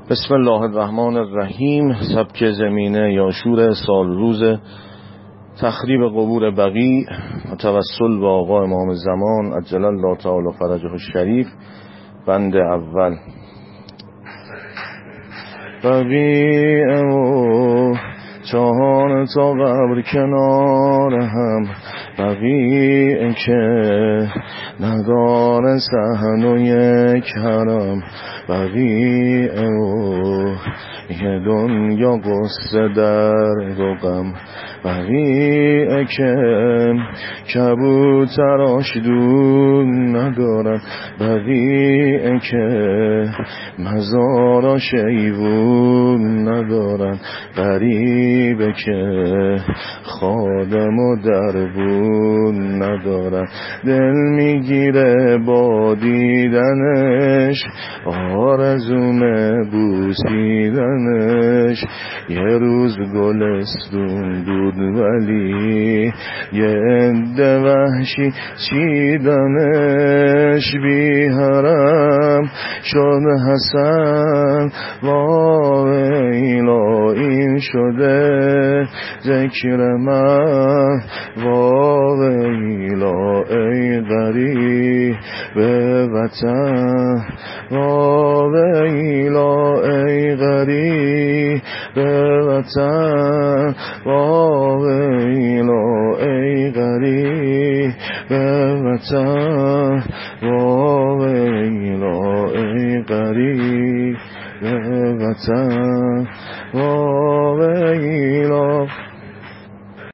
بسم الله الرحمن الرحیم. سبک زمینه یا شور سال روز تخریب قبور بقیع و توسل به آقا امام زمان عجل الله تعالی فرجه الشریف. بند اول. بقیع و چهار تا قبر کنار هم، بقیع که نداره صحن و یک حرم، بقیع و یه دنیا قصه درد و غم، بقیع که کبوتراش دون ندارن، بقیع که مزاراش ایوون ندارن، غریبه که خادم و دربون ندارن. دل میگیره با دیدنش، آرزومه بوسیدنش. یه روز گلستون بود ولی یه عده وحشی چیدنش. بی حرم شد حسن وایلا، این شده ذکر من وایلا. ای غریب به وطن وایلا، ای غریب به وطن وایلا، ای غریب به وطن وایلا، ای غریب به وطن وایلا.